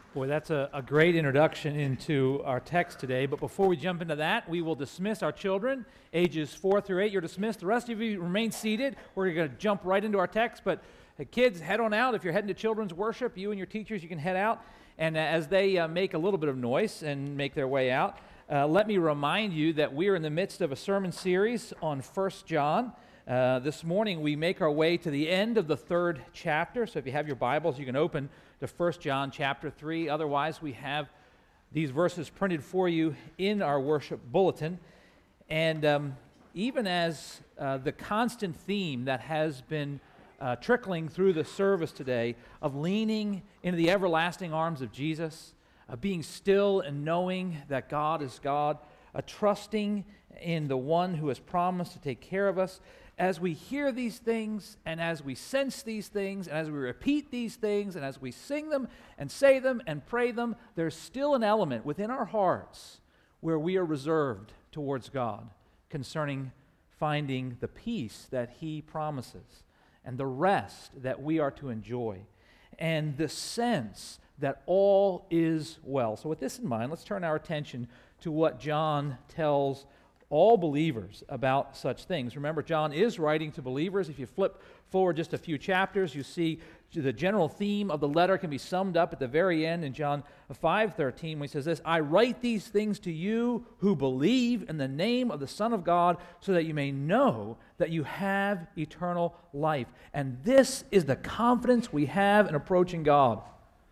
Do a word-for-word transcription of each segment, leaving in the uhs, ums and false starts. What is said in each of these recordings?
Boy, that's a, a great introduction into our text today. But before we jump into that, we will dismiss our children, ages four through eight. You're dismissed. The rest of you remain seated. We're going to jump right into our text. But uh, kids, head on out. If you're heading to children's worship, you and your teachers, you can head out. And uh, as they uh, make a little bit of noise and make their way out, uh, let me remind you that we are in the midst of a sermon series on First John. Uh, this morning, we make our way to the end of the third chapter. So if you have your Bibles, you can open to First John chapter three. Otherwise, we have these verses printed for you in our worship bulletin. And um, even as uh, the constant theme that has been uh, trickling through the service today of leaning into the everlasting arms of Jesus, of being still and knowing that God is God, uh, trusting in the one who has promised to take care of us, as we hear these things, and as we sense these things, and as we repeat these things, and as we sing them, and say them, and pray them, there's still an element within our hearts where we are reserved towards God concerning finding the peace that He promises, and the rest that we are to enjoy, and the sense that all is well. So with this in mind, let's turn our attention to what John tells all believers about such things. Remember, John is writing to believers. If you flip forward just a few chapters, you see the general theme of the letter can be summed up at the very end in John five thirteen, when he says this, "I write these things to you who believe in the name of the Son of God, so that you may know that you have eternal life." And this is the confidence we have in approaching God.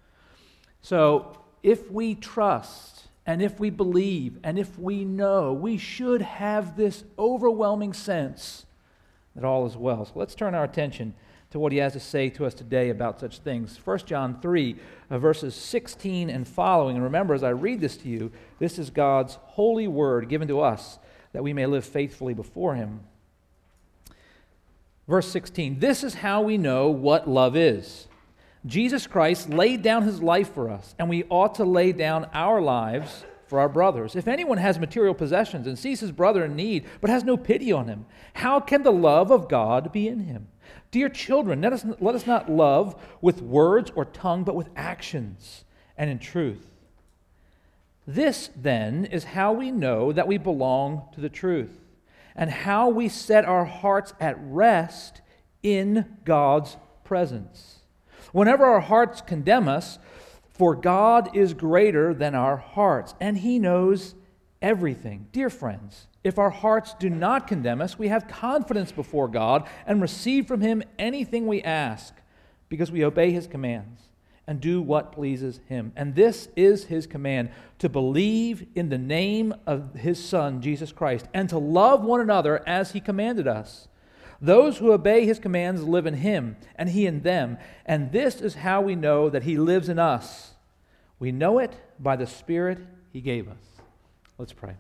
So, if we trust, and if we believe, and if we know, we should have this overwhelming sense that all is well. So let's turn our attention to what he has to say to us today about such things. First John three, uh, verses sixteen and following. And remember, as I read this to you, this is God's holy word given to us that we may live faithfully before Him. Verse sixteen, "This is how we know what love is. Jesus Christ laid down His life for us, and we ought to lay down our lives for our brothers. If anyone has material possessions and sees his brother in need, but has no pity on him, how can the love of God be in him? Dear children, let us, let us not love with words or tongue, but with actions and in truth. This, then, is how we know that we belong to the truth, and how we set our hearts at rest in God's presence. Whenever our hearts condemn us, for God is greater than our hearts, and He knows everything." Dear friends, if our hearts do not condemn us, we have confidence before God and receive from Him anything we ask, because we obey His commands and do what pleases Him. And this is His command, to believe in the name of His Son, Jesus Christ, and to love one another as He commanded us. Those who obey His commands live in Him, and He in them. And this is how we know that He lives in us. We know it by the Spirit He gave us. Let's pray.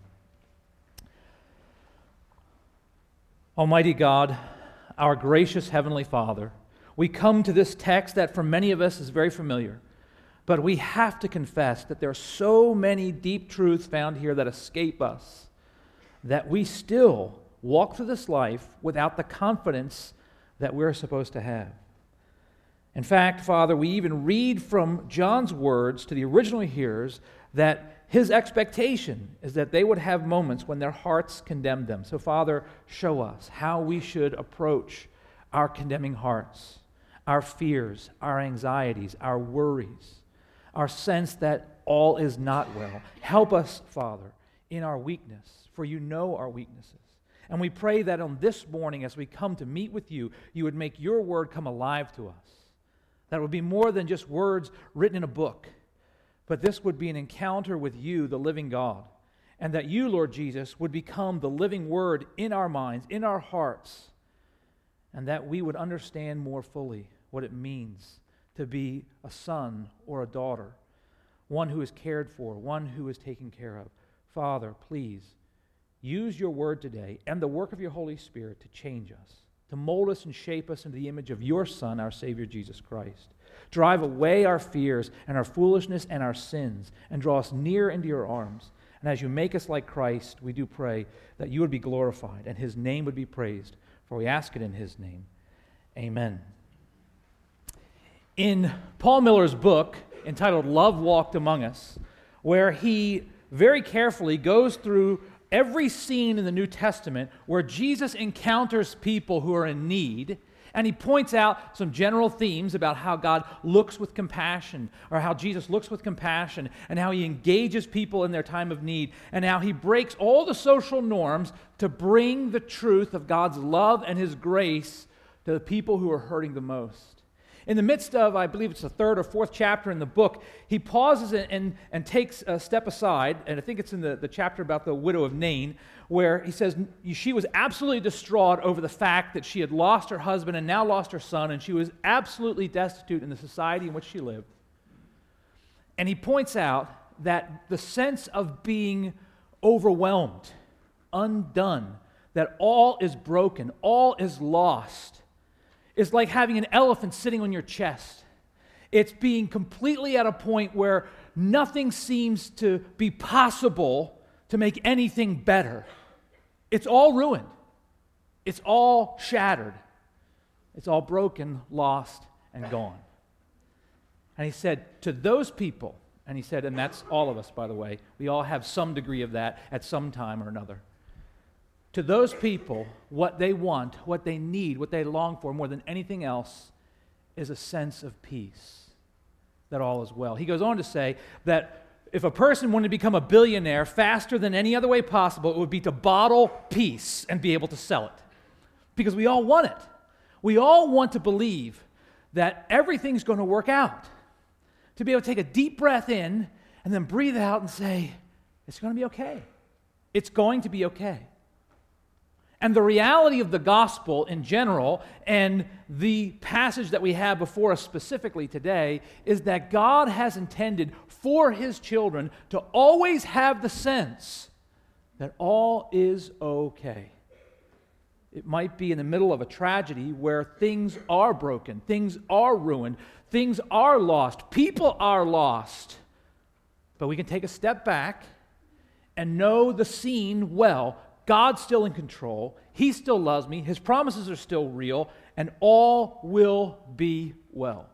Almighty God, our gracious Heavenly Father, we come to this text that for many of us is very familiar, but we have to confess that there are so many deep truths found here that escape us, that we still walk through this life without the confidence that we're supposed to have. In fact, Father, we even read from John's words to the original hearers that his expectation is that they would have moments when their hearts condemn them. So, Father, show us how we should approach our condemning hearts, our fears, our anxieties, our worries, our sense that all is not well. Help us, Father, in our weakness, for you know our weaknesses. And we pray that on this morning, as we come to meet with you, you would make your word come alive to us. That it would be more than just words written in a book, but this would be an encounter with you, the living God. And that you, Lord Jesus, would become the living word in our minds, in our hearts, and that we would understand more fully what it means to be a son or a daughter, one who is cared for, one who is taken care of. Father, please, use your word today and the work of your Holy Spirit to change us, to mold us and shape us into the image of your Son, our Savior, Jesus Christ. Drive away our fears and our foolishness and our sins, and draw us near into your arms. And as you make us like Christ, we do pray that you would be glorified and His name would be praised, for we ask it in His name. Amen. In Paul Miller's book, entitled Love Walked Among Us, where he very carefully goes through every scene in the New Testament where Jesus encounters people who are in need, and he points out some general themes about how God looks with compassion, or how Jesus looks with compassion, and how he engages people in their time of need, and how he breaks all the social norms to bring the truth of God's love and his grace to the people who are hurting the most. In the midst of, I believe it's the third or fourth chapter in the book, he pauses and, and, and takes a step aside, and I think it's in the, the chapter about the widow of Nain, where he says she was absolutely distraught over the fact that she had lost her husband and now lost her son, and she was absolutely destitute in the society in which she lived. And he points out that the sense of being overwhelmed, undone, that all is broken, all is lost, is like having an elephant sitting on your chest. It's being completely at a point where nothing seems to be possible to make anything better. It's all ruined. It's all shattered. It's all broken, lost, and gone. And he said, to those people, and he said, and that's all of us, by the way, we all have some degree of that at some time or another. To those people, what they want, what they need, what they long for more than anything else is a sense of peace, that all is well. He goes on to say that if a person wanted to become a billionaire faster than any other way possible, it would be to bottle peace and be able to sell it. Because we all want it. We all want to believe that everything's going to work out. To be able to take a deep breath in and then breathe out and say, it's going to be okay. It's going to be okay. And the reality of the gospel in general, and the passage that we have before us specifically today, is that God has intended for his children to always have the sense that all is okay. It might be in the middle of a tragedy where things are broken, things are ruined, things are lost, people are lost. But we can take a step back and know the scene well. God's still in control. He still loves me. His promises are still real, and all will be well.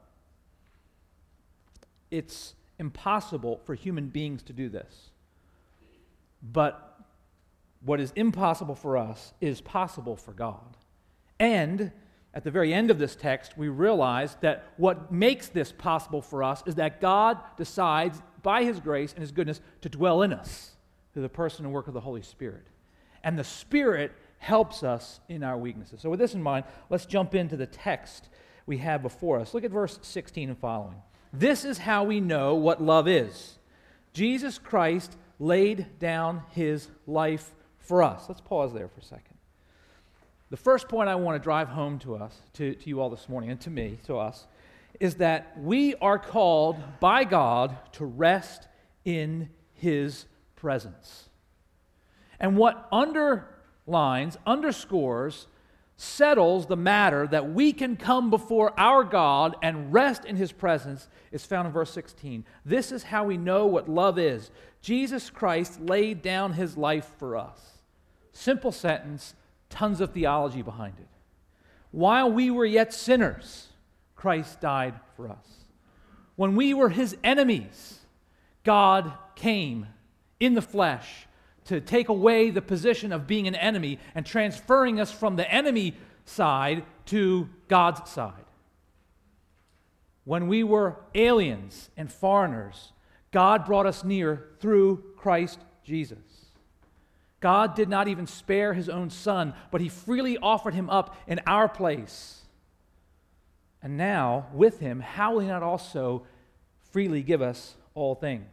It's impossible for human beings to do this. But what is impossible for us is possible for God. And at the very end of this text, we realize that what makes this possible for us is that God decides, by his grace and his goodness, to dwell in us through the person and work of the Holy Spirit. And the Spirit helps us in our weaknesses. So with this in mind, let's jump into the text we have before us. Look at verse sixteen and following. This is how we know what love is. Jesus Christ laid down his life for us. Let's pause there for a second. The first point I want to drive home to us, to, to you all this morning, and to me, to us, is that we are called by God to rest in his presence. And what underlines, underscores, settles the matter that we can come before our God and rest in his presence is found in verse sixteen. This is how we know what love is. Jesus Christ laid down his life for us. Simple sentence, tons of theology behind it. While we were yet sinners, Christ died for us. When we were his enemies, God came in the flesh to take away the position of being an enemy and transferring us from the enemy side to God's side. When we were aliens and foreigners, God brought us near through Christ Jesus. God did not even spare his own Son, but he freely offered him up in our place. And now, with him, how will he not also freely give us all things?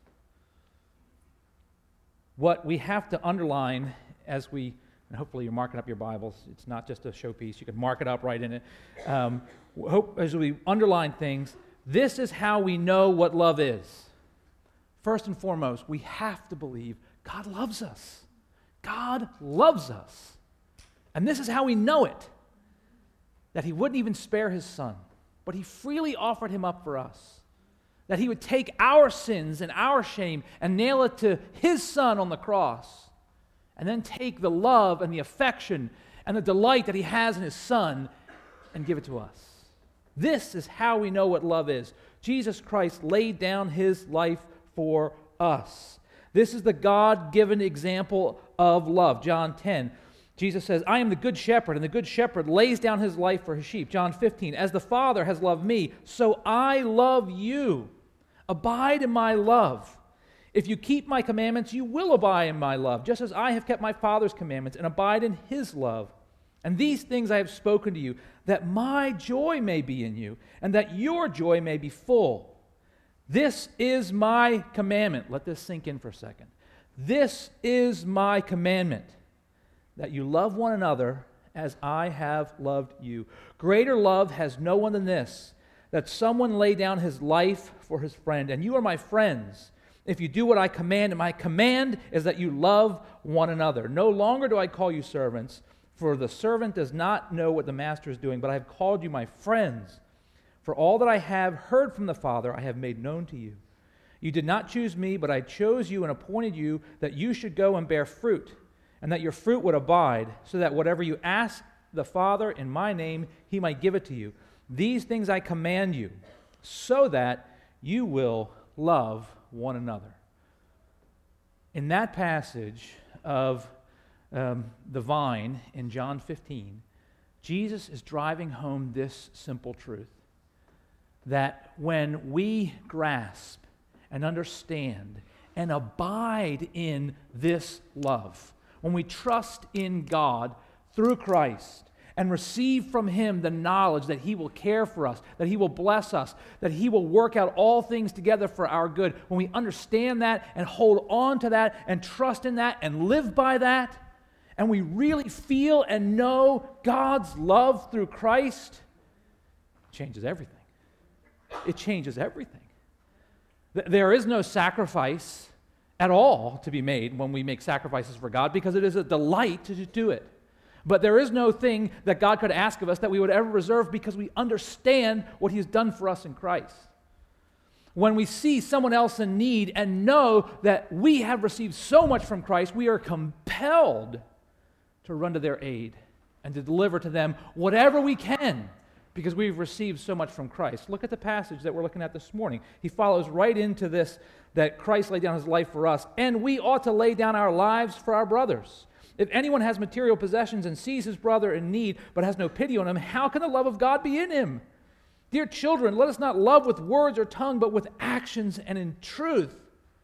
What we have to underline as we, and hopefully you're marking up your Bibles, it's not just a showpiece, you can mark it up right in it. Um, hope as we underline things, this is how we know what love is. First and foremost, we have to believe God loves us. God loves us. And this is how we know it, that he wouldn't even spare his Son, but he freely offered him up for us. That he would take our sins and our shame and nail it to his Son on the cross, and then take the love and the affection and the delight that he has in his Son and give it to us. This is how we know what love is. Jesus Christ laid down his life for us. This is the God-given example of love. John ten, Jesus says, I am the good shepherd, and the good shepherd lays down his life for his sheep. John fifteen, as the Father has loved me, so I love you. Abide in my love. If you keep my commandments, you will abide in my love, just as I have kept my Father's commandments and abide in his love. And these things I have spoken to you, that my joy may be in you, and that your joy may be full. This is my commandment. Let this sink in for a second. This is my commandment, that you love one another as I have loved you. Greater love has no one than this, that someone lay down his life for his friend. And you are my friends if you do what I command. And my command is that you love one another. No longer do I call you servants, for the servant does not know what the master is doing, but I have called you my friends. For all that I have heard from the Father, I have made known to you. You did not choose me, but I chose you and appointed you that you should go and bear fruit, and that your fruit would abide, so that whatever you ask the Father in my name, he might give it to you. These things I command you, so that you will love one another. In that passage of um, the vine in John fifteen, Jesus is driving home this simple truth, that when we grasp and understand and abide in this love, when we trust in God through Christ and receive from him the knowledge that he will care for us, that he will bless us, that he will work out all things together for our good, when we understand that and hold on to that and trust in that and live by that, and we really feel and know God's love through Christ, it changes everything. It changes everything. There is no sacrifice at all to be made when we make sacrifices for God, because it is a delight to do it. But there is no thing that God could ask of us that we would ever reserve, because we understand what he has done for us in Christ. When we see someone else in need and know that we have received so much from Christ, we are compelled to run to their aid and to deliver to them whatever we can, because we've received so much from Christ. Look at the passage that we're looking at this morning. He follows right into this, that Christ laid down his life for us, and we ought to lay down our lives for our brothers. If anyone has material possessions and sees his brother in need but has no pity on him, how can the love of God be in him? Dear children, let us not love with words or tongue, but with actions and in truth.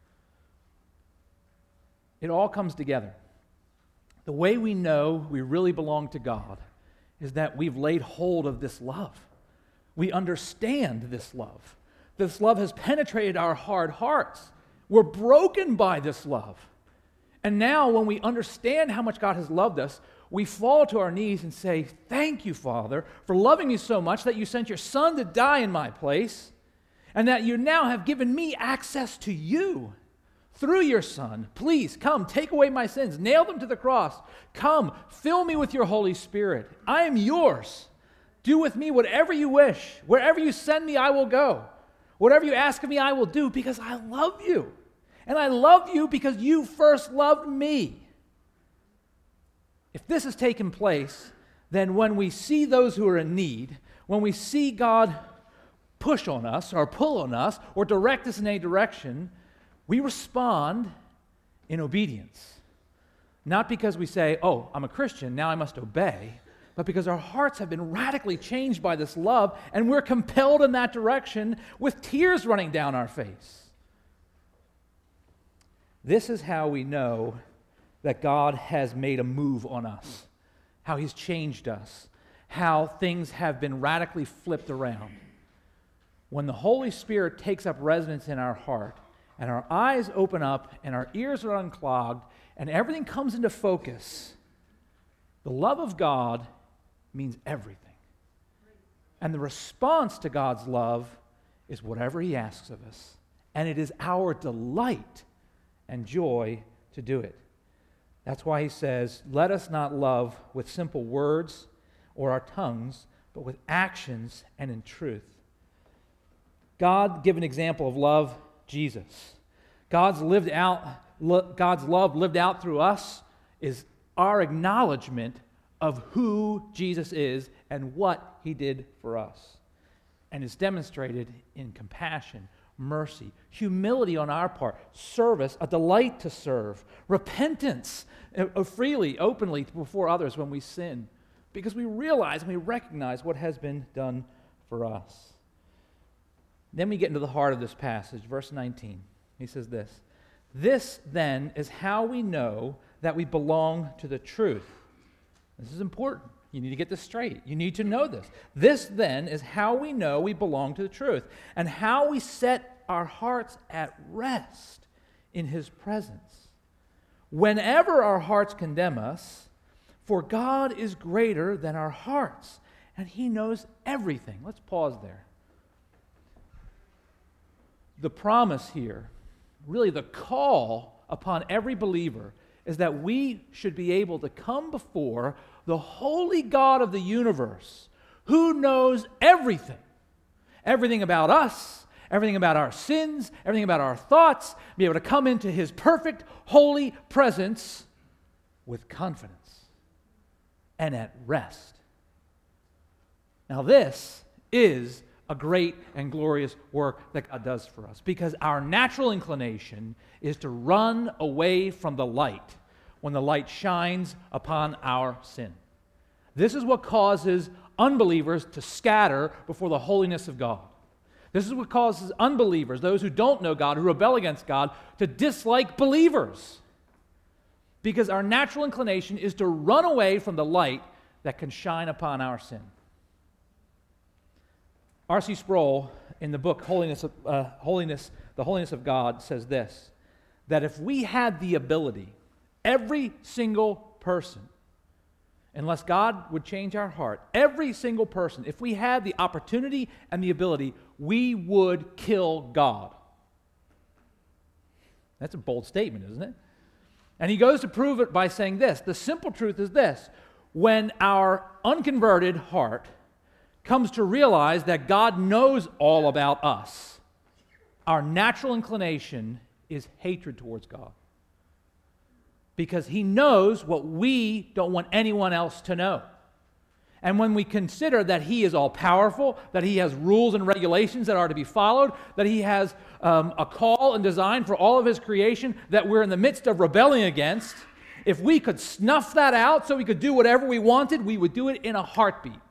It all comes together. The way we know we really belong to God is that we've laid hold of this love. We understand this love. This love has penetrated our hard hearts. We're broken by this love. And now when we understand how much God has loved us, we fall to our knees and say, thank you, Father, for loving me so much that you sent your Son to die in my place, and that you now have given me access to you through your Son. Please come, take away my sins, nail them to the cross. Come, fill me with your Holy Spirit. I am yours. Do with me whatever you wish. Wherever you send me, I will go. Whatever you ask of me, I will do, because I love you. And I love you because you first loved me. If this has taken place, then when we see those who are in need, when we see God push on us or pull on us or direct us in a direction, we respond in obedience. Not because we say, oh, I'm a Christian, now I must obey, but because our hearts have been radically changed by this love, and we're compelled in that direction with tears running down our face. This is how we know that God has made a move on us, how he's changed us, how things have been radically flipped around. When the Holy Spirit takes up residence in our heart, and our eyes open up, and our ears are unclogged, and everything comes into focus, the love of God means everything. And the response to God's love is whatever he asks of us. And it is our delight and joy to do it. That's why he says, let us not love with simple words or our tongues, but with actions and in truth. God gave an example of love, Jesus. God's lived out, lo- God's love lived out through us is our acknowledgement of who Jesus is and what he did for us. And it's demonstrated in compassion, mercy, humility on our part, service, a delight to serve, repentance uh, freely, openly before others when we sin, because we realize and we recognize what has been done for us. Then we get into the heart of this passage, verse nineteen. He says this, "This then is how we know that we belong to the truth." This is important. You need to get this straight. You need to know this. This then is how we know we belong to the truth and how we set our hearts at rest in His presence. Whenever our hearts condemn us, for God is greater than our hearts, and He knows everything. Let's pause there. The promise here, really the call upon every believer, is that we should be able to come before the holy God of the universe, who knows everything. Everything about us, everything about our sins, everything about our thoughts, be able to come into His perfect, holy presence with confidence and at rest. Now this is a great and glorious work that God does for us, because our natural inclination is to run away from the light when the light shines upon our sin. This is what causes unbelievers to scatter before the holiness of God. This is what causes unbelievers, those who don't know God, who rebel against God, to dislike believers. Because our natural inclination is to run away from the light that can shine upon our sin. R C Sproul, in the book Holiness, of, uh, Holiness, The Holiness of God, says this, that if we had the ability, every single person, unless God would change our heart, every single person, if we had the opportunity and the ability, we would kill God. That's a bold statement, isn't it? And he goes to prove it by saying this. The simple truth is this. When our unconverted heart comes to realize that God knows all about us, our natural inclination is hatred towards God. Because He knows what we don't want anyone else to know. And when we consider that He is all-powerful, that He has rules and regulations that are to be followed, that He has um, a call and design for all of His creation that we're in the midst of rebelling against, if we could snuff that out so we could do whatever we wanted, we would do it in a heartbeat.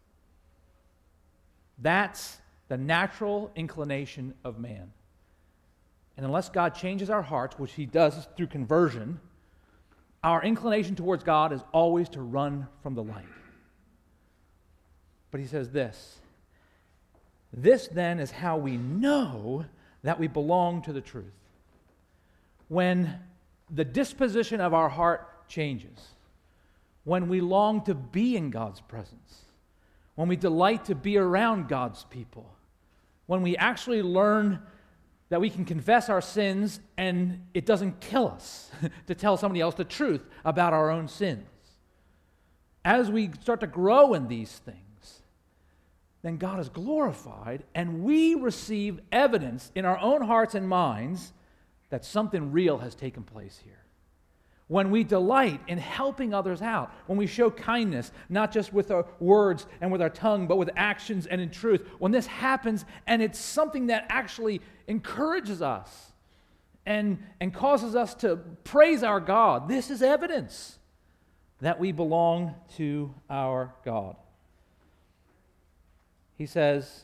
That's the natural inclination of man. And unless God changes our hearts, which He does through conversion, our inclination towards God is always to run from the light. But he says this, "This then is how we know that we belong to the truth." When the disposition of our heart changes, when we long to be in God's presence, when we delight to be around God's people, when we actually learn that we can confess our sins and it doesn't kill us to tell somebody else the truth about our own sins. As we start to grow in these things, then God is glorified and we receive evidence in our own hearts and minds that something real has taken place here. When we delight in helping others out, when we show kindness, not just with our words and with our tongue, but with actions and in truth, when this happens and it's something that actually encourages us and, and causes us to praise our God, this is evidence that we belong to our God. He says,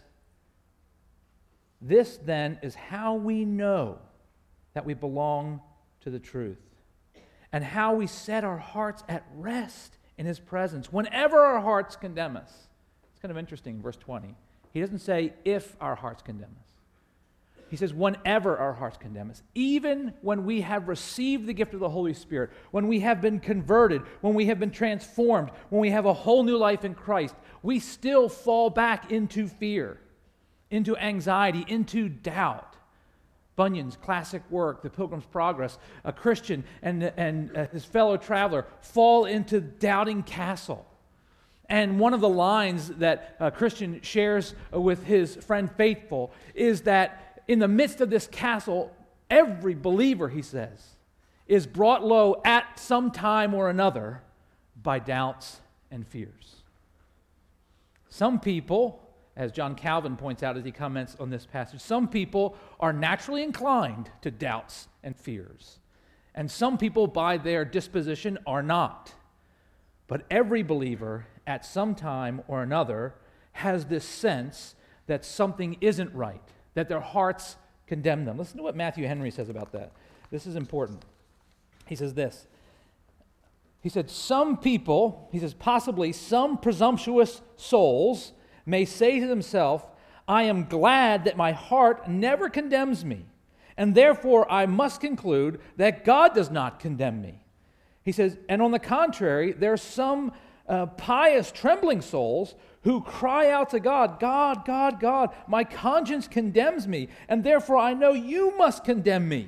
"This then is how we know that we belong to the truth, and how we set our hearts at rest in His presence whenever our hearts condemn us." It's kind of interesting, verse twenty. He doesn't say if our hearts condemn us. He says whenever our hearts condemn us, even when we have received the gift of the Holy Spirit, when we have been converted, when we have been transformed, when we have a whole new life in Christ, we still fall back into fear, into anxiety, into doubt. Bunyan's classic work, The Pilgrim's Progress, a Christian and, and uh, his fellow traveler fall into Doubting Castle. And one of the lines that uh, Christian shares with his friend Faithful is that in the midst of this castle, every believer, he says, is brought low at some time or another by doubts and fears. Some people as John Calvin points out as he comments on this passage. Some people are naturally inclined to doubts and fears, and some people by their disposition are not. But every believer at some time or another has this sense that something isn't right, that their hearts condemn them. Listen to what Matthew Henry says about that. This is important. He says this. He said, some people, he says, possibly some presumptuous souls may say to themselves, I am glad that my heart never condemns me, and therefore I must conclude that God does not condemn me. He says, and on the contrary, there are some uh, pious, trembling souls who cry out to God, God, God, God, my conscience condemns me, and therefore I know you must condemn me.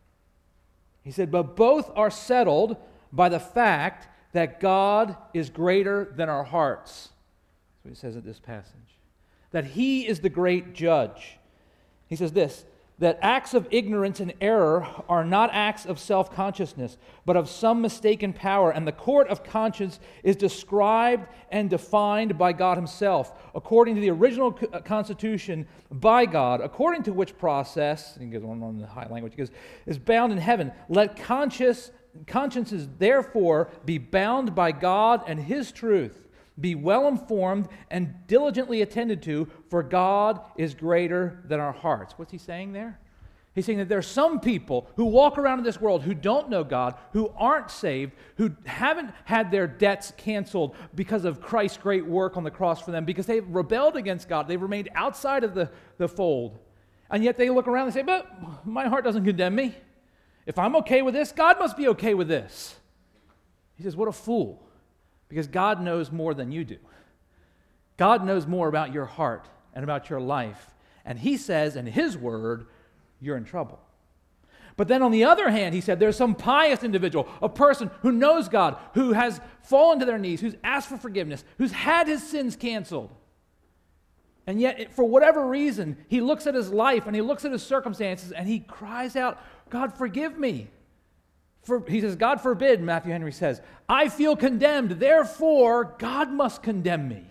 He said, but both are settled by the fact that God is greater than our hearts. That's what he says in this passage. That he is the great judge. He says this, that acts of ignorance and error are not acts of self-consciousness, but of some mistaken power, and the court of conscience is described and defined by God himself, according to the original constitution by God, according to which process, and he goes on in the high language, he goes, is bound in heaven. Let conscience, consciences therefore be bound by God and his truth, be well informed and diligently attended to, for God is greater than our hearts. What's he saying there? He's saying that there are some people who walk around in this world who don't know God, who aren't saved, who haven't had their debts canceled because of Christ's great work on the cross for them, because they've rebelled against God. They've remained outside of the, the fold. And yet they look around and say, but my heart doesn't condemn me. If I'm okay with this, God must be okay with this. He says, what a fool. Because God knows more than you do. God knows more about your heart and about your life. And he says in his word, you're in trouble. But then on the other hand, he said, there's some pious individual, a person who knows God, who has fallen to their knees, who's asked for forgiveness, who's had his sins canceled. And yet, for whatever reason, he looks at his life and he looks at his circumstances and he cries out, God, forgive me. For, he says, God forbid, Matthew Henry says, I feel condemned, therefore God must condemn me.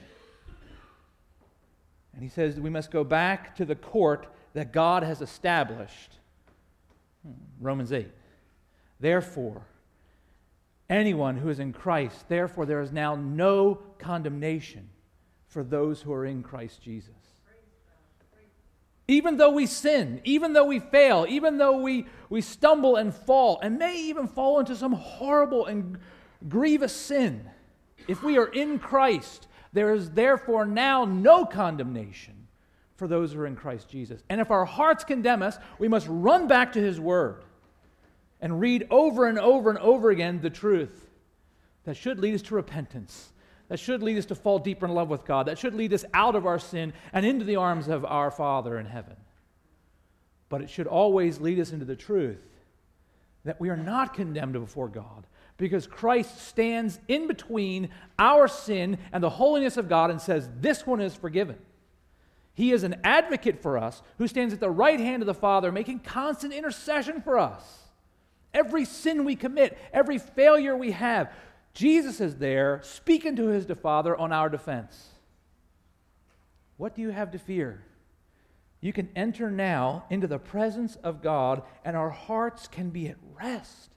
And he says we must go back to the court that God has established. Romans eight. Therefore, anyone who is in Christ, therefore there is now no condemnation for those who are in Christ Jesus. Even though we sin, even though we fail, even though we, we stumble and fall, and may even fall into some horrible and grievous sin, if we are in Christ, there is therefore now no condemnation for those who are in Christ Jesus. And if our hearts condemn us, we must run back to his word and read over and over and over again the truth that should lead us to repentance, that should lead us to fall deeper in love with God, that should lead us out of our sin and into the arms of our Father in heaven. But it should always lead us into the truth that we are not condemned before God, because Christ stands in between our sin and the holiness of God and says, this one is forgiven. He is an advocate for us who stands at the right hand of the Father, making constant intercession for us. Every sin we commit, every failure we have, Jesus is there speaking to his Father on our defense. What do you have to fear? You can enter now into the presence of God, and our hearts can be at rest.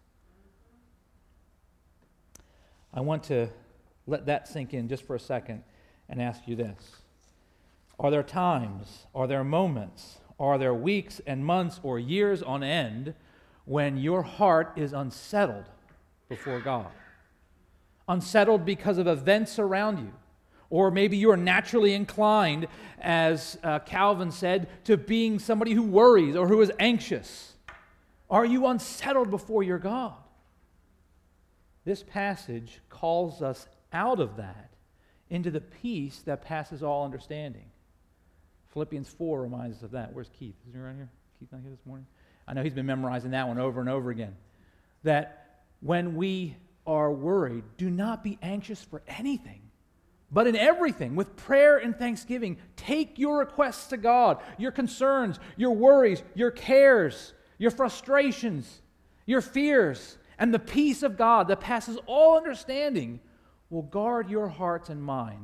I want to let that sink in just for a second and ask you this. Are there times, are there moments, are there weeks and months or years on end when your heart is unsettled before God? Unsettled because of events around you. Or maybe you are naturally inclined, as uh, Calvin said, to being somebody who worries or who is anxious. Are you unsettled before your God? This passage calls us out of that into the peace that passes all understanding. Philippians four reminds us of that. Where's Keith? Is he around here? Keith not here this morning? I know he's been memorizing that one over and over again. That when we are worried, do not be anxious for anything, but in everything, with prayer and thanksgiving, take your requests to God, your concerns, your worries, your cares, your frustrations, your fears, and the peace of God that passes all understanding will guard your hearts and minds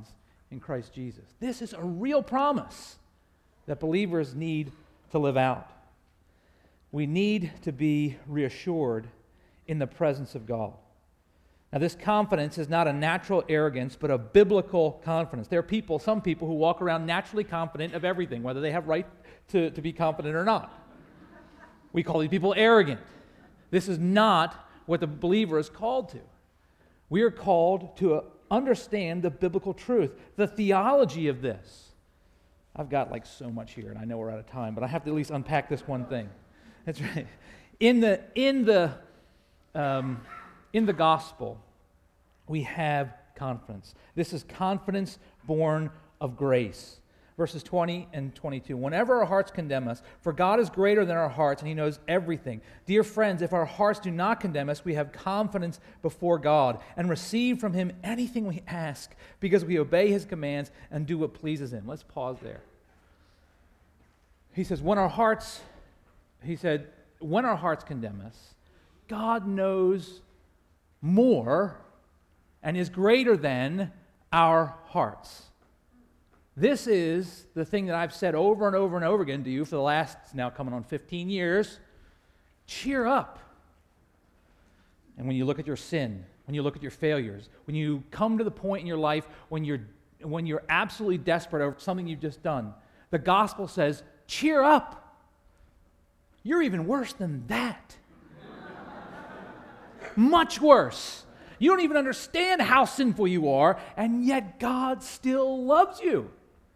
in Christ Jesus. This is a real promise that believers need to live out. We need to be reassured in the presence of God. Now, this confidence is not a natural arrogance, but a biblical confidence. There are people, some people, who walk around naturally confident of everything, whether they have right to, to be confident or not. We call these people arrogant. This is not what the believer is called to. We are called to understand the biblical truth, the theology of this. I've got like so much here, and I know we're out of time, but I have to at least unpack this one thing. That's right. In the in the um, in the gospel, we have confidence. This is confidence born of grace. Verses twenty and twenty-two. Whenever our hearts condemn us, for God is greater than our hearts, and He knows everything. Dear friends, if our hearts do not condemn us, we have confidence before God and receive from Him anything we ask, because we obey His commands and do what pleases Him. Let's pause there. He says, when our hearts, he said, when our hearts condemn us, God knows more and is greater than our hearts. This is the thing that I've said over and over and over again to you for the last, now coming on fifteen years. Cheer up. And when you look at your sin, when you look at your failures, when you come to the point in your life when you're, when you're absolutely desperate over something you've just done, the gospel says, cheer up. You're even worse than that. Much worse. You don't even understand how sinful you are, and yet God still loves you.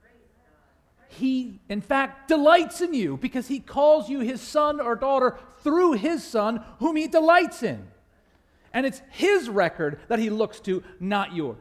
He, in fact, delights in you because He calls you His son or daughter through His Son whom He delights in. And it's His record that He looks to, not yours.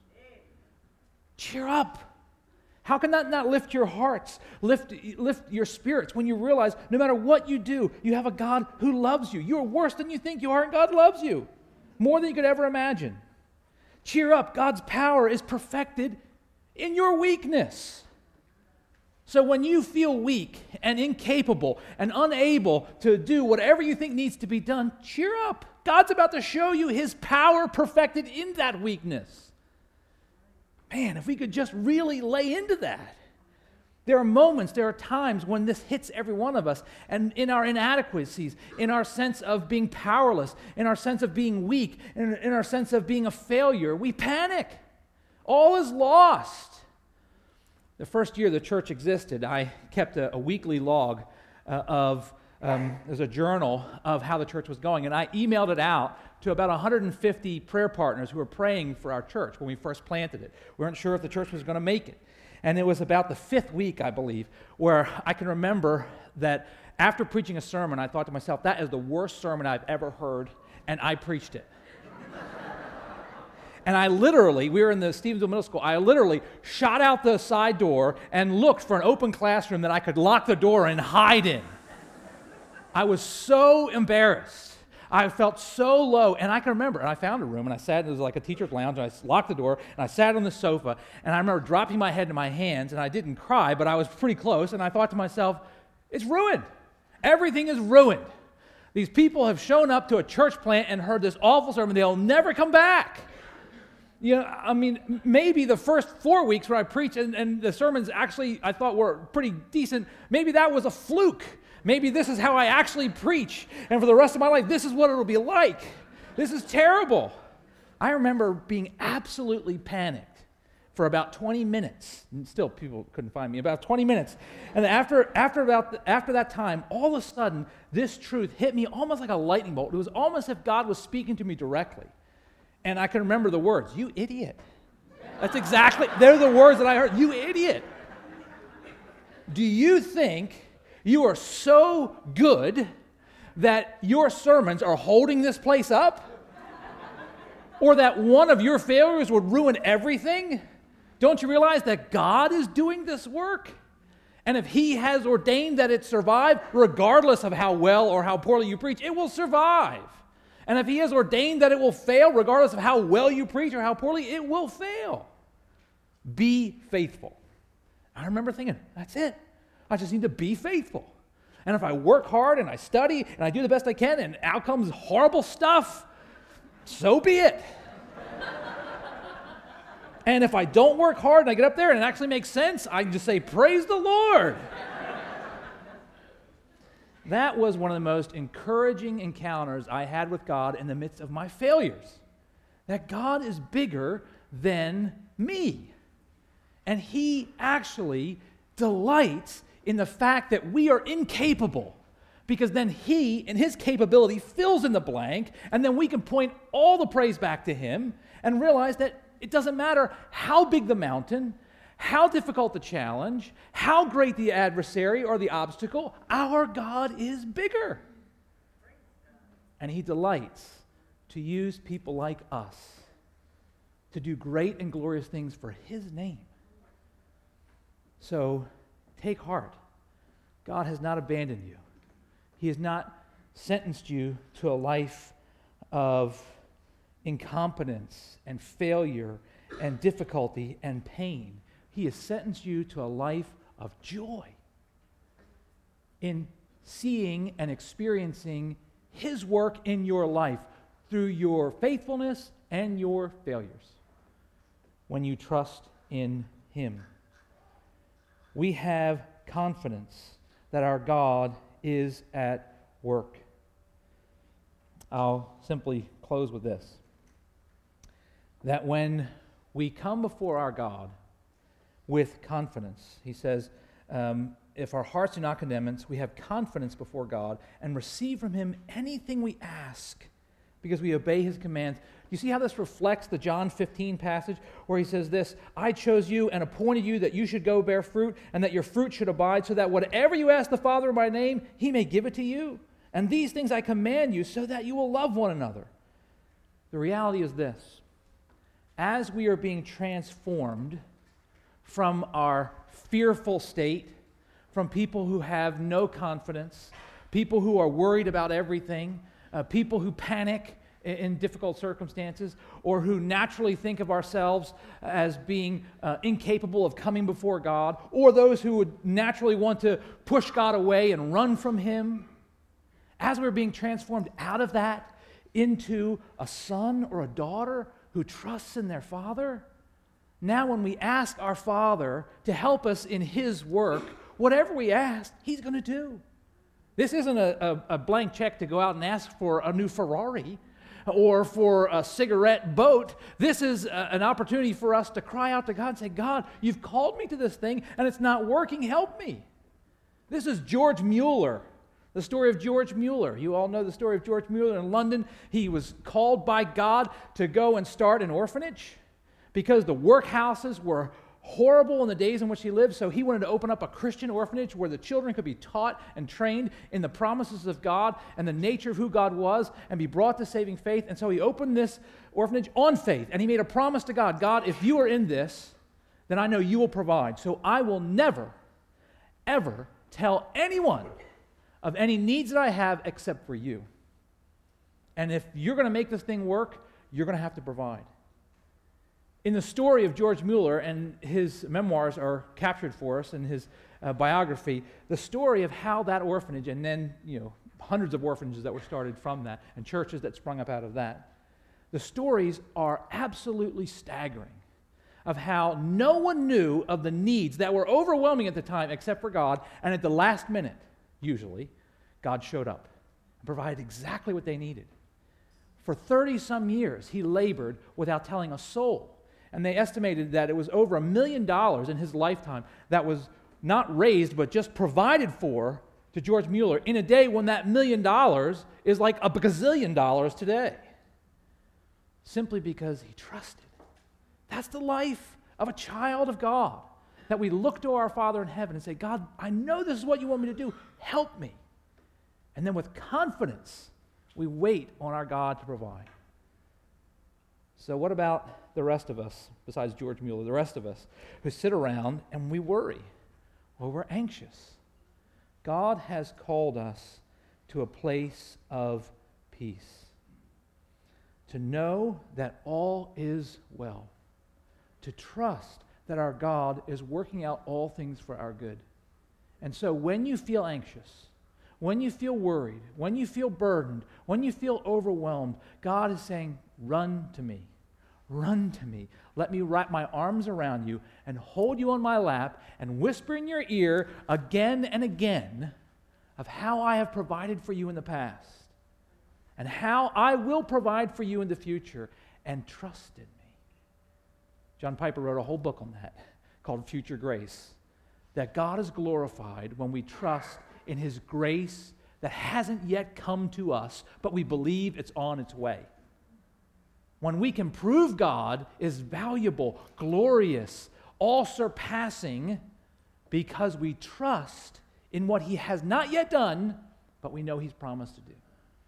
Cheer up. How can that not lift your hearts, lift, lift your spirits when you realize no matter what you do, you have a God who loves you. You're worse than you think you are, and God loves you more than you could ever imagine. Cheer up. God's power is perfected in your weakness. So when you feel weak and incapable and unable to do whatever you think needs to be done, cheer up. God's about to show you His power perfected in that weakness. Man, if we could just really lay into that. There are moments, there are times when this hits every one of us, and in our inadequacies, in our sense of being powerless, in our sense of being weak, in, in our sense of being a failure, we panic. All is lost. The first year the church existed, I kept a, a weekly log uh, of, um, there's a journal of how the church was going, and I emailed it out to about one hundred fifty prayer partners who were praying for our church when we first planted it. We weren't sure if the church was going to make it. And it was about the fifth week, I believe, where I can remember that after preaching a sermon, I thought to myself, that is the worst sermon I've ever heard, and I preached it. And I literally, we were in the Stevensville Middle School, I literally shot out the side door and looked for an open classroom that I could lock the door and hide in. I was so embarrassed. I felt so low, and I can remember, and I found a room, and I sat, it was like a teacher's lounge, and I locked the door, and I sat on the sofa, and I remember dropping my head into my hands, and I didn't cry, but I was pretty close, and I thought to myself, it's ruined. Everything is ruined. These people have shown up to a church plant and heard this awful sermon. They'll never come back. You know, I mean, maybe the first four weeks where I preached, and, and the sermons actually I thought were pretty decent, maybe that was a fluke. Maybe this is how I actually preach, and for the rest of my life, this is what it'll be like. This is terrible. I remember being absolutely panicked for about twenty minutes, and still people couldn't find me, about twenty minutes. And after after about the, after that time, all of a sudden, this truth hit me almost like a lightning bolt. It was almost as if God was speaking to me directly. And I can remember the words, "You idiot." That's exactly, they're the words that I heard, "You idiot." Do you think you are so good that your sermons are holding this place up? Or that one of your failures would ruin everything? Don't you realize that God is doing this work? And if He has ordained that it survive, regardless of how well or how poorly you preach, it will survive. And if He has ordained that it will fail, regardless of how well you preach or how poorly, it will fail. Be faithful. I remember thinking, that's it. I just need to be faithful. And if I work hard and I study and I do the best I can and out comes horrible stuff, so be it. And if I don't work hard and I get up there and it actually makes sense, I can just say, praise the Lord. That was one of the most encouraging encounters I had with God in the midst of my failures. That God is bigger than me. And He actually delights in the fact that we are incapable, because then He, in His capability, fills in the blank, and then we can point all the praise back to Him and realize that it doesn't matter how big the mountain, how difficult the challenge, how great the adversary or the obstacle, our God is bigger. And He delights to use people like us to do great and glorious things for His name. So take heart. God has not abandoned you. He has not sentenced you to a life of incompetence and failure and difficulty and pain. He has sentenced you to a life of joy in seeing and experiencing His work in your life through your faithfulness and your failures when you trust in Him. We have confidence that our God is at work. I'll simply close with this. That when we come before our God with confidence, He says, um, if our hearts do not condemn us, we have confidence before God and receive from Him anything we ask because we obey His commands. You see how this reflects the John fifteen passage where He says this, I chose you and appointed you that you should go bear fruit and that your fruit should abide, so that whatever you ask the Father in my name, He may give it to you. And these things I command you so that you will love one another. The reality is this. As we are being transformed from our fearful state, from people who have no confidence, people who are worried about everything, uh, people who panic in, in difficult circumstances, or who naturally think of ourselves as being uh, incapable of coming before God, or those who would naturally want to push God away and run from Him, as we're being transformed out of that into a son or a daughter who trusts in their Father, now when we ask our Father to help us in His work, whatever we ask, He's going to do. This isn't a, a, a blank check to go out and ask for a new Ferrari or for a cigarette boat. This is a, an opportunity for us to cry out to God and say, God, you've called me to this thing and it's not working. Help me. This is George Mueller. The story of George Mueller. You all know the story of George Mueller in London. He was called by God to go and start an orphanage because the workhouses were horrible in the days in which he lived, so he wanted to open up a Christian orphanage where the children could be taught and trained in the promises of God and the nature of who God was and be brought to saving faith. And so he opened this orphanage on faith, and he made a promise to God, God, if you are in this, then I know you will provide. So I will never, ever tell anyone of any needs that I have except for you. And if you're going to make this thing work, you're going to have to provide. In the story of George Mueller, and his memoirs are captured for us in his uh, biography, the story of how that orphanage, and then, you know, hundreds of orphanages that were started from that, and churches that sprung up out of that, the stories are absolutely staggering of how no one knew of the needs that were overwhelming at the time except for God, and at the last minute, usually, God showed up and provided exactly what they needed. For thirty-some years, he labored without telling a soul. And they estimated that it was over a million dollars in his lifetime that was not raised, but just provided for to George Mueller in a day when that million dollars is like a gazillion dollars today. Simply because he trusted. That's the life of a child of God. That we look to our Father in heaven and say, God, I know this is what you want me to do. Help me. And then with confidence, we wait on our God to provide. So what about the rest of us, besides George Mueller, the rest of us who sit around and we worry or we're anxious? God has called us to a place of peace, to know that all is well, to trust that our God is working out all things for our good. And so when you feel anxious, when you feel worried, when you feel burdened, when you feel overwhelmed, God is saying, run to me. Run to me. Let me wrap my arms around you and hold you on my lap and whisper in your ear again and again of how I have provided for you in the past and how I will provide for you in the future, and trust in me. John Piper wrote a whole book on that called Future Grace, that God is glorified when we trust in his grace that hasn't yet come to us, but we believe it's on its way. When we can prove God is valuable, glorious, all-surpassing, because we trust in what he has not yet done, but we know he's promised to do.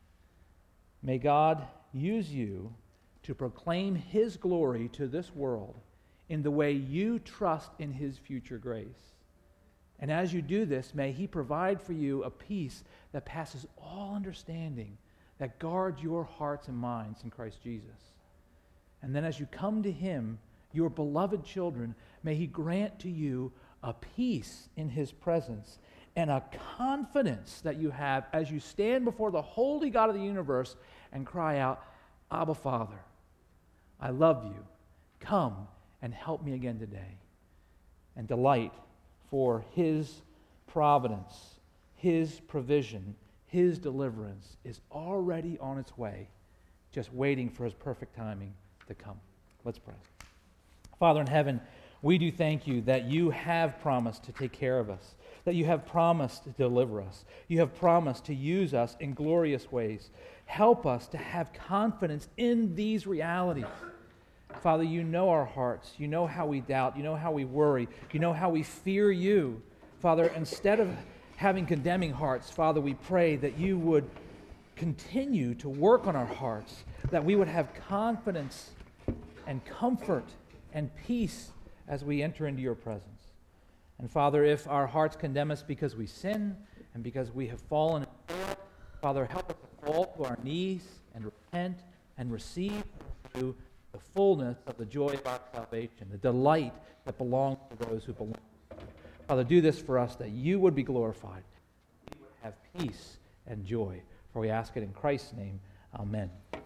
May God use you to proclaim his glory to this world in the way you trust in his future grace. And as you do this, may he provide for you a peace that passes all understanding, that guards your hearts and minds in Christ Jesus. And then as you come to him, your beloved children, may he grant to you a peace in his presence and a confidence that you have as you stand before the holy God of the universe and cry out, Abba, Father, I love you. Come and help me again today. And delight for his providence, his provision, his deliverance is already on its way, just waiting for his perfect timing to come. Let's pray. Father in heaven, we do thank you that you have promised to take care of us, that you have promised to deliver us. You have promised to use us in glorious ways. Help us to have confidence in these realities. Father, you know our hearts. You know how we doubt. You know how we worry. You know how we fear you. Father, instead of having condemning hearts, Father, we pray that you would continue to work on our hearts, that we would have confidence and comfort and peace as we enter into your presence. And Father, if our hearts condemn us because we sin and because we have fallen, Father, help us to fall to our knees and repent and receive from you the fullness of the joy of our salvation, the delight that belongs to those who belong to you. Father, do this for us that you would be glorified, we would have peace and joy. For we ask it in Christ's name. Amen.